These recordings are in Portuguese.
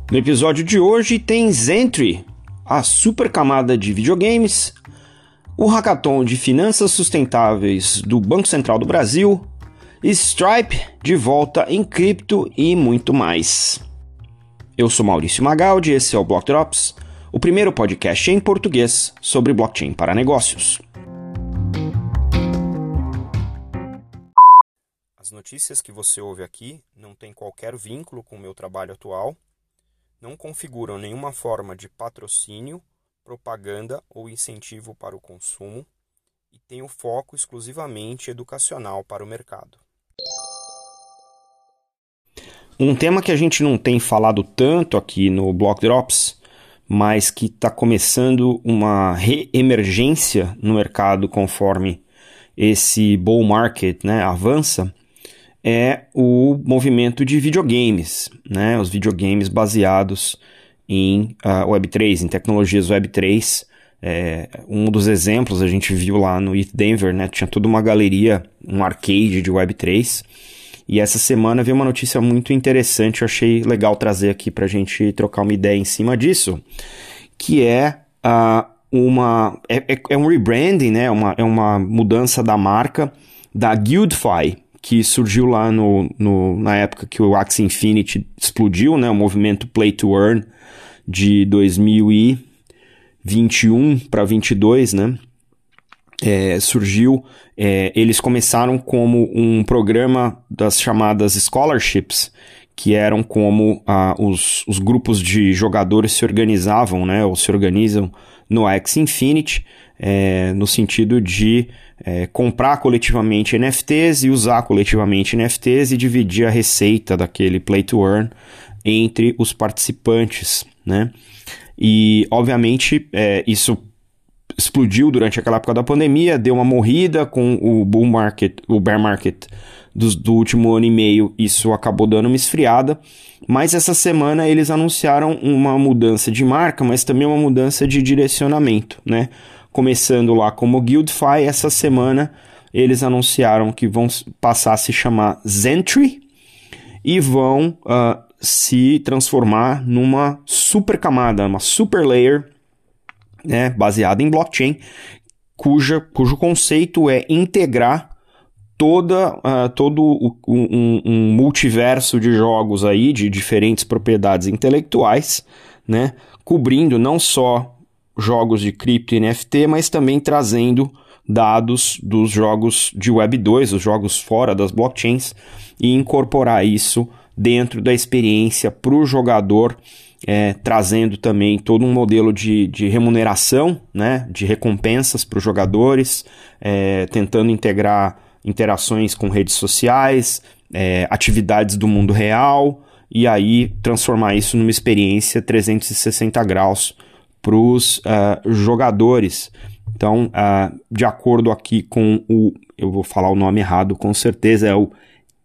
No episódio de hoje tem Zentry, a super camada de videogames, o hackathon de finanças sustentáveis do Banco Central do Brasil, Stripe de volta em cripto e muito mais. Eu sou Maurício Magaldi e esse é o Block Drops, o primeiro podcast em português sobre blockchain para negócios. As notícias que você ouve aqui não têm qualquer vínculo com o meu trabalho atual, não configuram nenhuma forma de patrocínio, propaganda ou incentivo para o consumo e têm o foco exclusivamente educacional para o mercado. Um tema que a gente não tem falado tanto aqui no Block Drops, mas que está começando uma reemergência no mercado conforme esse bull market, avança, é o movimento de videogames, os videogames baseados em Web3, em tecnologias Web3. Um dos exemplos a gente viu lá no ETH Denver, tinha toda uma galeria, um arcade de Web3, e essa semana veio uma notícia muito interessante, eu achei legal trazer aqui para a gente trocar uma ideia em cima disso, que é um rebranding, é uma mudança da marca da GuildFi, que surgiu lá na época que o Axie Infinity explodiu, o movimento Play to Earn de 2021 para 2022, surgiu, eles começaram como um programa das chamadas scholarships, que eram como os grupos de jogadores se organizavam, ou se organizam no Axie Infinity, no sentido de comprar coletivamente NFTs e usar coletivamente NFTs e dividir a receita daquele Play to Earn entre os participantes, E, obviamente, isso explodiu durante aquela época da pandemia, deu uma morrida com o bear market do último ano e meio, isso acabou dando uma esfriada, mas essa semana eles anunciaram uma mudança de marca, mas também uma mudança de direcionamento, Começando lá como GuildFi, essa semana eles anunciaram que vão passar a se chamar Zentry e vão se transformar numa super camada, uma super layer, baseada em blockchain, cujo conceito é integrar todo um multiverso de jogos aí, de diferentes propriedades intelectuais, cobrindo não só jogos de cripto e NFT, mas também trazendo dados dos jogos de Web 2, os jogos fora das blockchains, e incorporar isso dentro da experiência para o jogador, trazendo também todo um modelo de remuneração, de recompensas para os jogadores, tentando integrar interações com redes sociais, atividades do mundo real, e aí transformar isso numa experiência 360 graus para os jogadores. Então, de acordo aqui com eu vou falar o nome errado com certeza, é o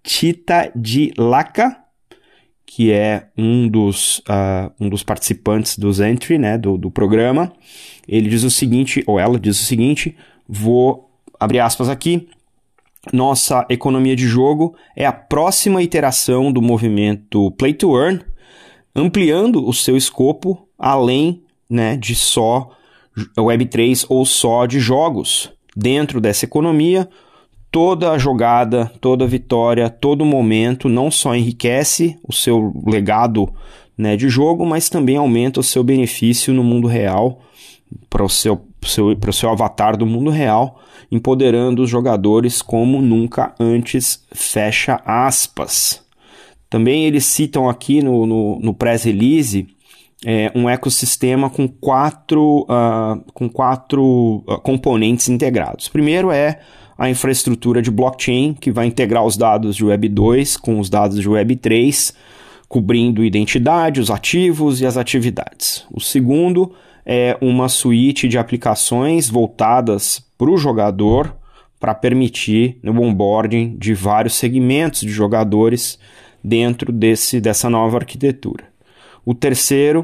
Titadilaka, que é um dos participantes do Zentry, do programa. Ele diz o seguinte, ou ela diz o seguinte, vou abrir aspas aqui: nossa economia de jogo é a próxima iteração do movimento Play to Earn, ampliando o seu escopo além de só Web3 ou só de jogos. Dentro dessa economia, toda a jogada, toda a vitória, todo momento não só enriquece o seu legado de jogo, mas também aumenta o seu benefício no mundo real, para o seu avatar do mundo real, empoderando os jogadores como nunca antes, fecha aspas. Também eles citam aqui no press release um ecossistema com quatro componentes integrados. Primeiro é a infraestrutura de blockchain, que vai integrar os dados de Web 2 com os dados de Web 3, cobrindo identidade, os ativos e as atividades. O segundo é uma suíte de aplicações voltadas para o jogador, para permitir o onboarding de vários segmentos de jogadores dentro dessa nova arquitetura. O terceiro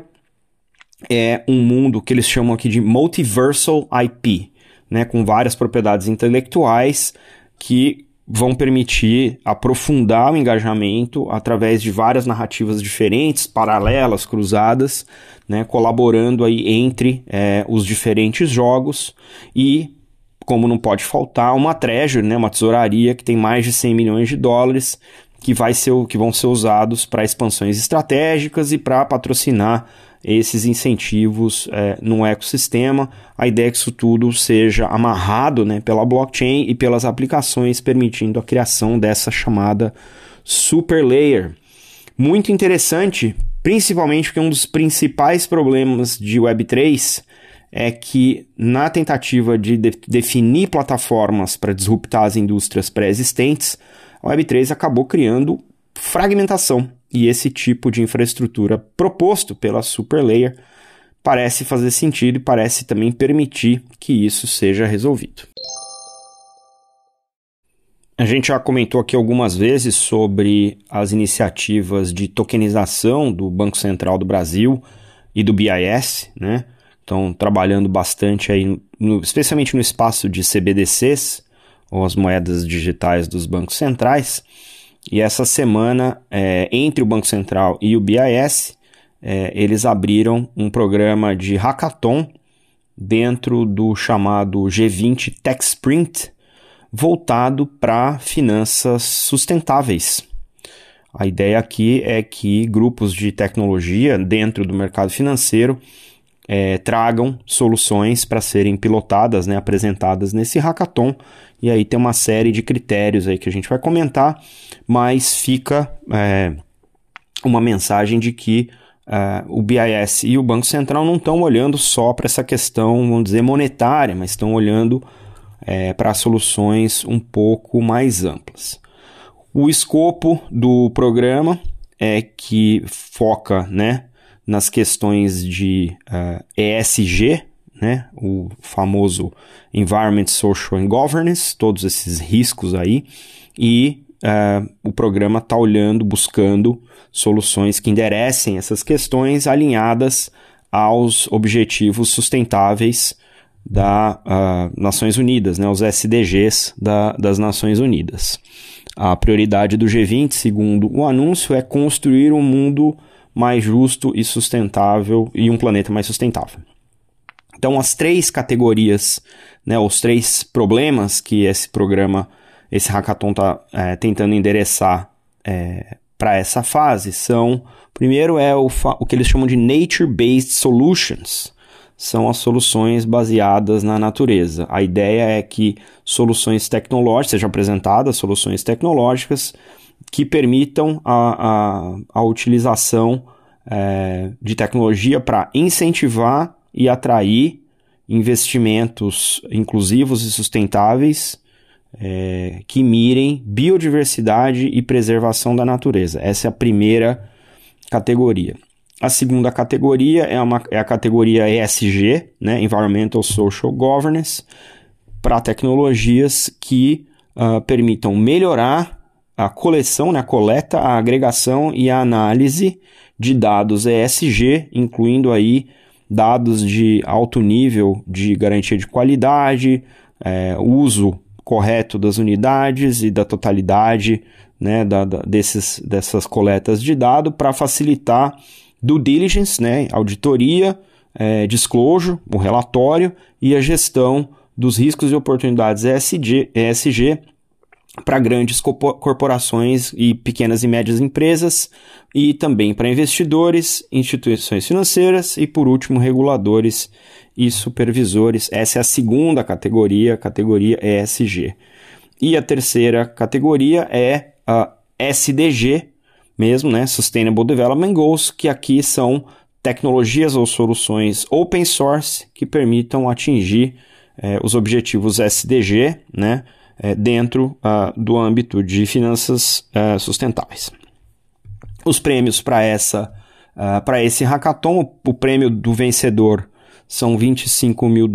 é um mundo que eles chamam aqui de Multiversal IP, com várias propriedades intelectuais que vão permitir aprofundar o engajamento através de várias narrativas diferentes, paralelas, cruzadas, né, colaborando aí entre os diferentes jogos e, como não pode faltar, uma treasury, né, uma tesouraria que tem mais de 100 milhões de dólares que vão ser usados para expansões estratégicas e para patrocinar esses incentivos no ecossistema. A ideia é que isso tudo seja amarrado, né, pela blockchain e pelas aplicações, permitindo a criação dessa chamada super layer. Muito interessante, principalmente porque um dos principais problemas de Web3 é que, na tentativa de definir plataformas para disruptar as indústrias pré-existentes, a Web3 acabou criando fragmentação. E esse tipo de infraestrutura proposto pela Super Layer parece fazer sentido e parece também permitir que isso seja resolvido. A gente já comentou aqui algumas vezes sobre as iniciativas de tokenização do Banco Central do Brasil e do BIS, né? Estão trabalhando bastante aí, especialmente no espaço de CBDCs, ou as moedas digitais dos bancos centrais. E essa semana, entre o Banco Central e o BIS, eles abriram um programa de hackathon dentro do chamado G20 Tech Sprint, voltado para finanças sustentáveis. A ideia aqui é que grupos de tecnologia dentro do mercado financeiro tragam soluções para serem pilotadas, né, apresentadas nesse hackathon. E aí tem uma série de critérios aí que a gente vai comentar, mas fica uma mensagem de que o BIS e o Banco Central não estão olhando só para essa questão, vamos dizer, monetária, mas estão olhando para soluções um pouco mais amplas. O escopo do programa é que foca, né, nas questões de ESG, né, o famoso Environment, Social and Governance, todos esses riscos aí, e o programa está buscando soluções que enderecem essas questões alinhadas aos objetivos sustentáveis das Nações Unidas, né, os SDGs das Nações Unidas. A prioridade do G20, segundo o anúncio, é construir um mundo mais justo e sustentável e um planeta mais sustentável. Então, as três categorias, né, os três problemas que esse programa, esse hackathon está tentando endereçar para essa fase são, primeiro o que eles chamam de Nature-Based Solutions, são as soluções baseadas na natureza. A ideia é que soluções tecnológicas, sejam apresentadas soluções tecnológicas que permitam a utilização de tecnologia para incentivar e atrair investimentos inclusivos e sustentáveis que mirem biodiversidade e preservação da natureza. Essa é a primeira categoria. A segunda categoria é a categoria ESG, né, Environmental Social Governance, para tecnologias que permitam melhorar a coleção, né, a coleta, a agregação e a análise de dados ESG, incluindo aí dados de alto nível de garantia de qualidade, uso correto das unidades e da totalidade, né, dessas coletas de dado para facilitar due diligence, né, auditoria, disclosure, o relatório e a gestão dos riscos e oportunidades ESG para grandes corporações e pequenas e médias empresas e também para investidores, instituições financeiras e, por último, reguladores e supervisores. Essa é a segunda categoria ESG. E a terceira categoria é a SDG mesmo, né? Sustainable Development Goals, que aqui são tecnologias ou soluções open source que permitam atingir os objetivos SDG, né? Dentro do âmbito de finanças sustentáveis. Os prêmios para esse hackathon, o prêmio do vencedor são $25 mil.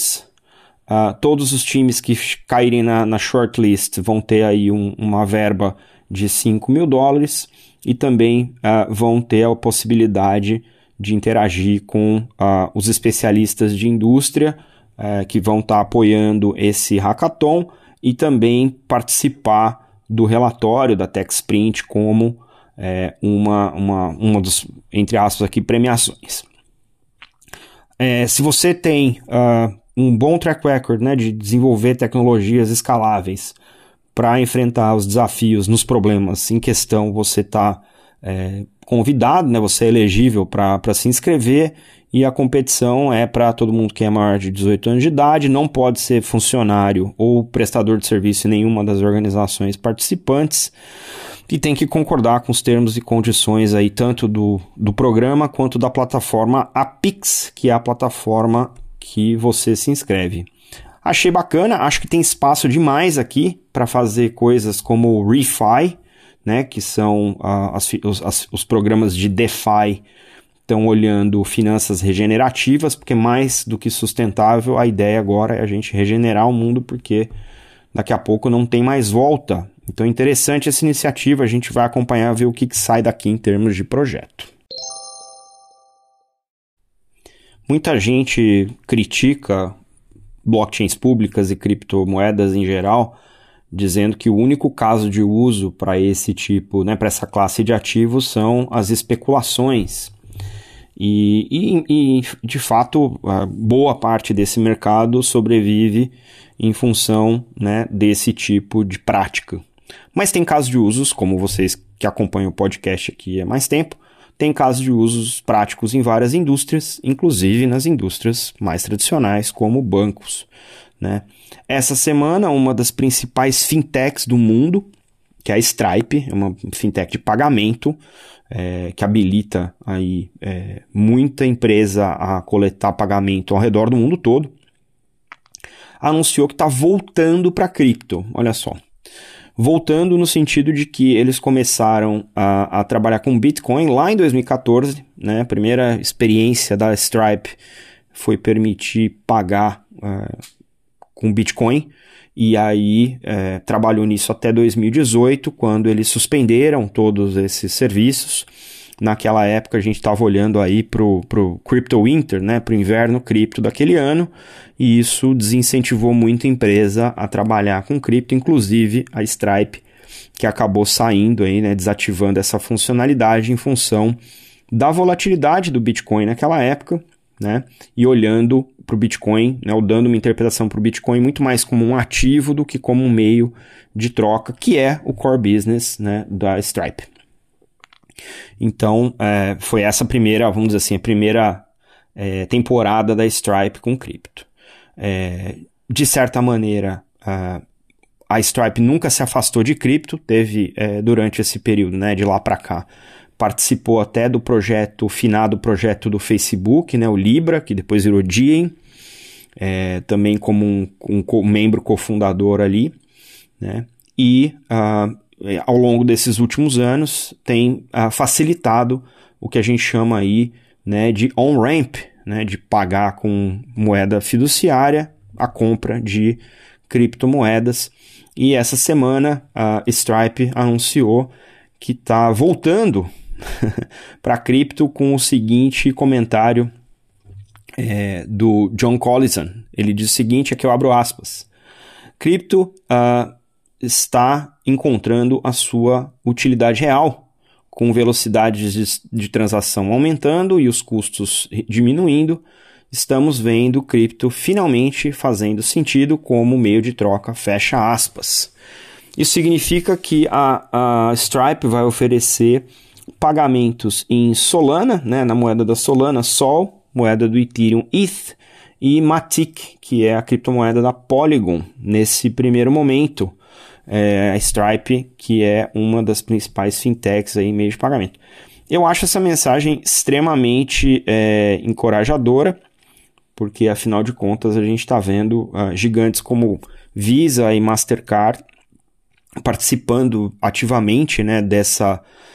Todos os times que caírem na shortlist vão ter aí uma verba de $5 mil e também vão ter a possibilidade de interagir com os especialistas de indústria que vão estar apoiando esse hackathon e também participar do relatório da TechSprint como uma dos, entre aspas, aqui, premiações. Se você tem um bom track record, né, de desenvolver tecnologias escaláveis para enfrentar os desafios nos problemas em questão, você está convidado, né, você é elegível para se inscrever, e a competição é para todo mundo que é maior de 18 anos de idade, não pode ser funcionário ou prestador de serviço em nenhuma das organizações participantes, e tem que concordar com os termos e condições aí, tanto do programa quanto da plataforma Apix, que é a plataforma que você se inscreve. Achei bacana, acho que tem espaço demais aqui para fazer coisas como o ReFi, né, que são os programas de DeFi, estão olhando finanças regenerativas, porque mais do que sustentável, a ideia agora é a gente regenerar o mundo, porque daqui a pouco não tem mais volta. Então é interessante essa iniciativa, a gente vai acompanhar, ver o que sai daqui em termos de projeto. Muita gente critica blockchains públicas e criptomoedas em geral, dizendo que o único caso de uso para esse tipo, né, para essa classe de ativos são as especulações. E de fato, boa parte desse mercado sobrevive em função, né, desse tipo de prática. Mas tem casos de usos, como vocês que acompanham o podcast aqui há mais tempo, tem casos de usos práticos em várias indústrias, inclusive nas indústrias mais tradicionais, como bancos, né? Essa semana, uma das principais fintechs do mundo, que é a Stripe, é uma fintech de pagamento, que habilita aí, muita empresa a coletar pagamento ao redor do mundo todo, anunciou que está voltando para cripto. Olha só. Voltando no sentido de que eles começaram a trabalhar com Bitcoin lá em 2014, né? A primeira experiência da Stripe foi permitir pagar com Bitcoin, e aí trabalhou nisso até 2018, quando eles suspenderam todos esses serviços. Naquela época a gente estava olhando aí para o Crypto Winter, né, para o inverno cripto daquele ano, e isso desincentivou muito a empresa a trabalhar com cripto, inclusive a Stripe, que acabou saindo aí, né, desativando essa funcionalidade em função da volatilidade do Bitcoin naquela época, né, e olhando para o Bitcoin, né, ou dando uma interpretação para o Bitcoin muito mais como um ativo do que como um meio de troca, que é o core business, né, da Stripe. Então, foi essa primeira, vamos dizer assim, a primeira temporada da Stripe com cripto. De certa maneira, a Stripe nunca se afastou de cripto, teve durante esse período, né, de lá para cá, participou até do finado projeto do Facebook, né, o Libra, que depois virou Diem, também como um membro cofundador ali, né, e ao longo desses últimos anos tem facilitado o que a gente chama aí, né, de on-ramp, né, de pagar com moeda fiduciária a compra de criptomoedas. E essa semana a Stripe anunciou que está voltando para cripto com o seguinte comentário do John Collison. Ele diz o seguinte, aqui eu abro aspas: cripto está encontrando a sua utilidade real, com velocidades de transação aumentando e os custos diminuindo. Estamos vendo cripto finalmente fazendo sentido como meio de troca, fecha aspas. Isso significa que a Stripe vai oferecer pagamentos em Solana, né, na moeda da Solana, Sol, moeda do Ethereum, ETH, e Matic, que é a criptomoeda da Polygon, nesse primeiro momento. A Stripe, que é uma das principais fintechs aí em meio de pagamento. Eu acho essa mensagem extremamente encorajadora, porque afinal de contas a gente está vendo gigantes como Visa e Mastercard participando ativamente, né, dessa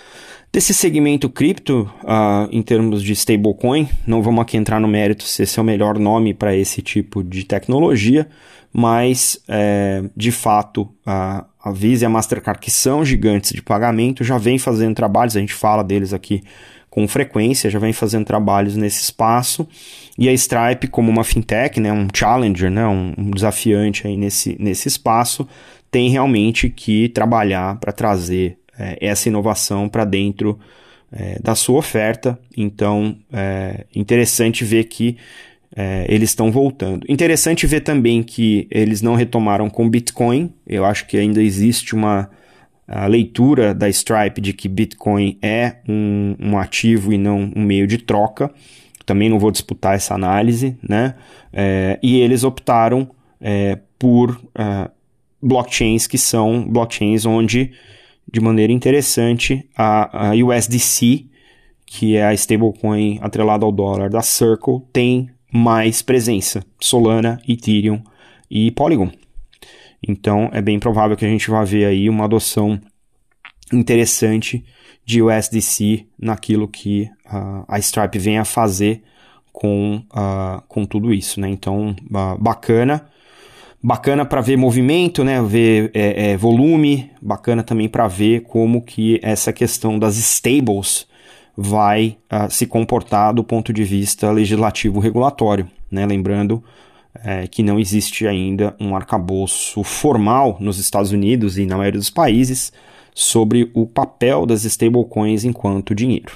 Desse segmento cripto, em termos de stablecoin, não vamos aqui entrar no mérito se esse é o melhor nome para esse tipo de tecnologia, mas, de fato, a Visa e a Mastercard, que são gigantes de pagamento, já vem fazendo trabalhos, a gente fala deles aqui com frequência, já vem fazendo trabalhos nesse espaço, e a Stripe, como uma fintech, né, um challenger, né, um desafiante aí nesse espaço, tem realmente que trabalhar para trazer essa inovação para dentro da sua oferta. Então, interessante ver que eles estão voltando. Interessante ver também que eles não retomaram com Bitcoin. Eu acho que ainda existe a leitura da Stripe de que Bitcoin é um ativo e não um meio de troca. Também não vou disputar essa análise, né? E eles optaram por blockchains que são blockchains onde, de maneira interessante, a USDC, que é a stablecoin atrelada ao dólar da Circle, tem mais presença. Solana, Ethereum e Polygon. Então, é bem provável que a gente vá ver aí uma adoção interessante de USDC naquilo que a Stripe vem a fazer com tudo isso, né? Então, bacana para ver movimento, né? Ver volume, bacana também para ver como que essa questão das stables vai se comportar do ponto de vista legislativo regulatório, né? Lembrando que não existe ainda um arcabouço formal nos Estados Unidos e na maioria dos países sobre o papel das stablecoins enquanto dinheiro.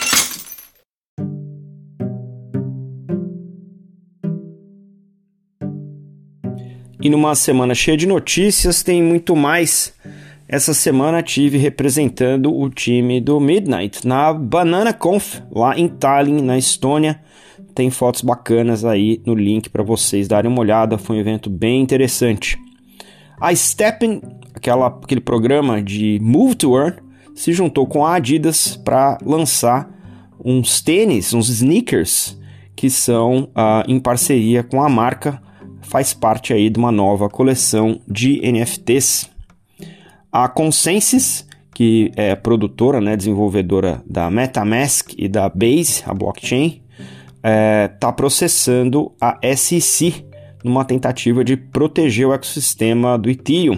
E numa semana cheia de notícias, tem muito mais. Essa semana tive representando o time do Midnight na Banana Conf, lá em Tallinn, na Estônia. Tem fotos bacanas aí no link para vocês darem uma olhada. Foi um evento bem interessante. A STEPN, aquele programa de Move to Earn, se juntou com a Adidas para lançar uns tênis, uns sneakers, que são em parceria com a marca. Faz parte aí de uma nova coleção de NFTs. A Consensys, que é produtora, né, desenvolvedora da MetaMask e da Base, a blockchain, está processando a SEC numa tentativa de proteger o ecossistema do Ethereum.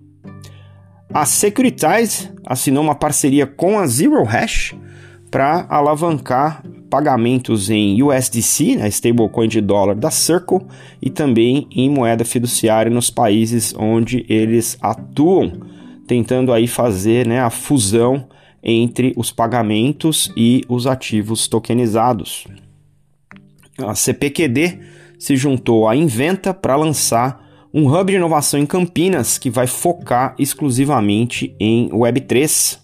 A Securitize assinou uma parceria com a Zero Hash para alavancar pagamentos em USDC, né, stablecoin de dólar da Circle, e também em moeda fiduciária nos países onde eles atuam, tentando aí fazer, né, a fusão entre os pagamentos e os ativos tokenizados. A CPQD se juntou à Inventa para lançar um hub de inovação em Campinas que vai focar exclusivamente em Web3.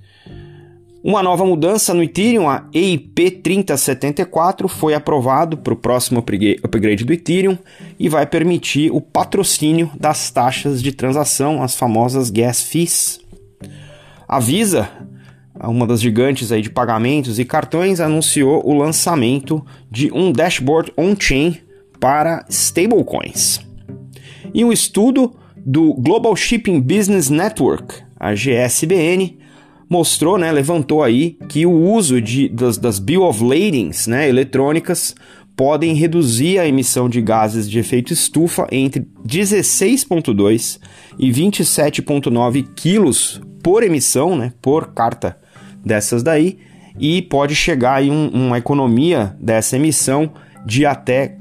Uma nova mudança no Ethereum, a EIP 3074, foi aprovado para o próximo upgrade do Ethereum e vai permitir o patrocínio das taxas de transação, as famosas gas fees. A Visa, uma das gigantes aí de pagamentos e cartões, anunciou o lançamento de um dashboard on-chain para stablecoins. E um estudo do Global Shipping Business Network, a GSBN, mostrou, né, levantou aí que o uso das Bill of Ladings, né, eletrônicas podem reduzir a emissão de gases de efeito estufa entre 16,2 e 27,9 quilos por emissão, né, por carta dessas daí, e pode chegar aí uma economia dessa emissão de até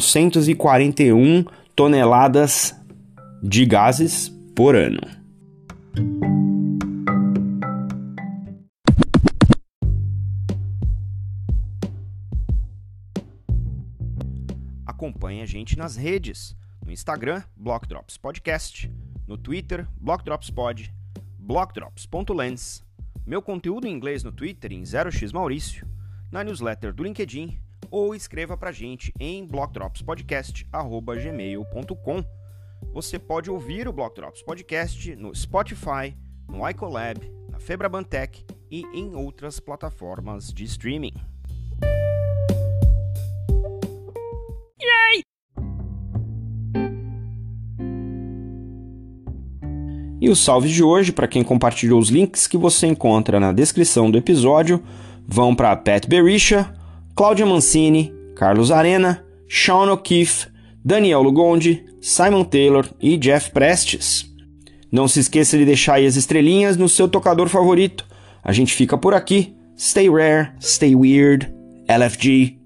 441 toneladas de gases por ano. Acompanhe a gente nas redes, no Instagram, Block Drops Podcast, no Twitter, Block Drops Pod, blockdrops.lens, meu conteúdo em inglês no Twitter em 0x Maurício, na newsletter do LinkedIn, ou escreva pra gente em blockdropspodcast@gmail.com. Você pode ouvir o Block Drops Podcast no Spotify, no iColab, na Febrabantech e em outras plataformas de streaming. E os salves de hoje, para quem compartilhou os links que você encontra na descrição do episódio, vão para Pat Berisha, Cláudia Mancini, Carlos Arena, Sean O'Keefe, Daniel Lugondi, Simon Taylor e Jeff Prestes. Não se esqueça de deixar aí as estrelinhas no seu tocador favorito. A gente fica por aqui. Stay rare, stay weird, LFG.